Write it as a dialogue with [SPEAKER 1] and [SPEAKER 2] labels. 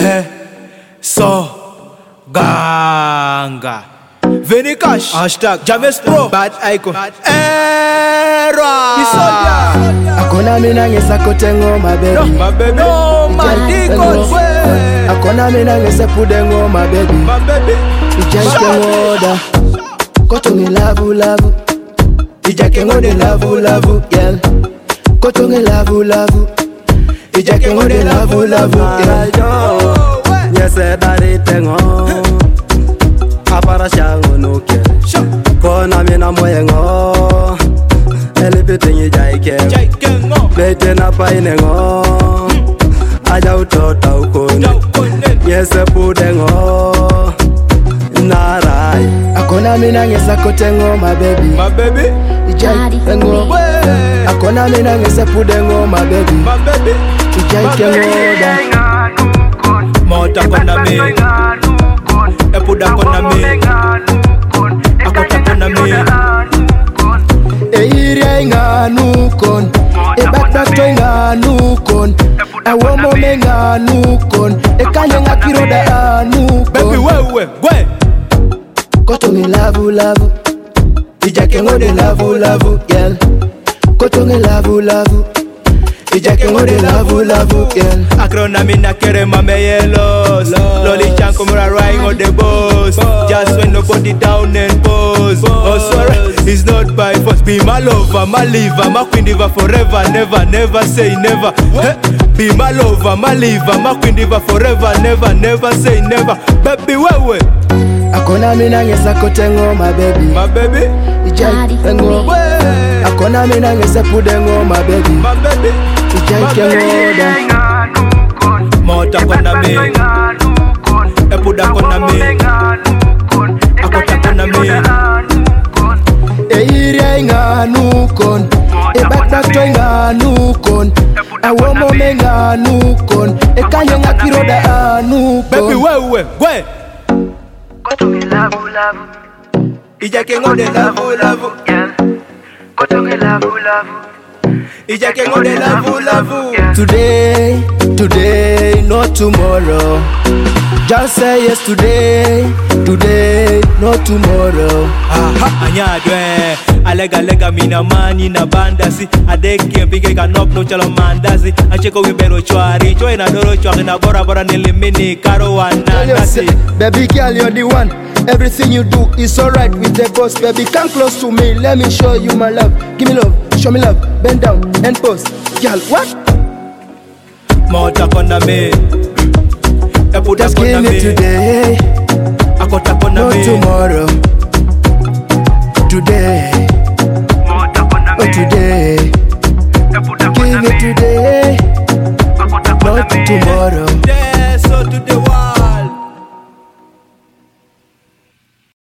[SPEAKER 1] So Ganga Venikash Hashtag James Pro Bad Icon Era
[SPEAKER 2] Akona mina ngesa kotengo my baby.
[SPEAKER 1] My baby No man Dikos
[SPEAKER 2] Akona mina ngesa pudengo my baby.
[SPEAKER 1] My baby
[SPEAKER 2] Ijake ngoda Kotonge lavu lavu. Ijake ngode lavu lavu girl. Kotonge lavu lavu. Ijake ngode lavu lavu girl.
[SPEAKER 3] Yes, daddy tengo Apara shango nuke Kona mina moyengo Elipitingi jaike Bete na painengo Aja utota ukone Yes, pudengo Narai
[SPEAKER 2] Akona mina ngesa kotengo my baby.
[SPEAKER 1] My baby
[SPEAKER 2] Ijake ngo Akona mina ngesa pudengo my baby.
[SPEAKER 1] My baby
[SPEAKER 2] Ijake ngoda
[SPEAKER 1] Mota kona me Epuda kona me Akota kona me
[SPEAKER 2] Eiria inganukon Ebakbakto inganukon Awomo menganukon Ekanye ngakiroda anukon
[SPEAKER 1] Baby wewe gwe
[SPEAKER 2] Kotonge lavu lavu. Ijake ngode lavu lavu girl. Kotonge lavu lavu. Ijake ngode lavu lavu girl.
[SPEAKER 1] Akrona mina kere mame yellows Lolly chanko mura riding on the boss Just when nobody down and pose Oh sorry, it's not by force Be my lover, my liver, my queen diva forever Never, never say never Be my lover, my liver, my queen diva forever Never, never say never Baby wewe
[SPEAKER 2] Akona mina ngesa kotengo my baby.
[SPEAKER 1] My baby
[SPEAKER 2] Ijake ngo Akona mina ngesa pudengo my baby.
[SPEAKER 1] My baby
[SPEAKER 2] Ijake ngoda
[SPEAKER 1] Mota kona me Epuda kona me Akota kona me
[SPEAKER 2] Eiria inganukon Ebakbakto inganukon Awomo menganukon Ekanye ngakiroda anukon
[SPEAKER 1] Baby wewe gwe
[SPEAKER 4] Kotonge lavu lavu.
[SPEAKER 1] Ijake ngode lavu lavu
[SPEAKER 4] Kotonge lavu lavu.
[SPEAKER 1] Ijake ngode lavu lavu
[SPEAKER 2] Today, today, not tomorrow. Just say yes today, today, not tomorrow.
[SPEAKER 1] Aha, anyadwe Alega mina mani na bandasi Adeke mpige kanop no chalo mandasi Acheko wibero chwari Chwe na doro chwari na bora bora nilimini Karo wanandasi
[SPEAKER 2] Baby girl, you're the one. Everything you do is alright with the boss. Baby, come close to me. Let me show you my love. Give me love, show me love. Bend down and pose. Girl, what?
[SPEAKER 1] Mota kona me Epuda
[SPEAKER 2] Just
[SPEAKER 1] kona
[SPEAKER 2] give me
[SPEAKER 1] me
[SPEAKER 2] today,
[SPEAKER 1] Akota kona
[SPEAKER 2] not
[SPEAKER 1] me
[SPEAKER 2] tomorrow. Today, oh today. Give me today, not tomorrow.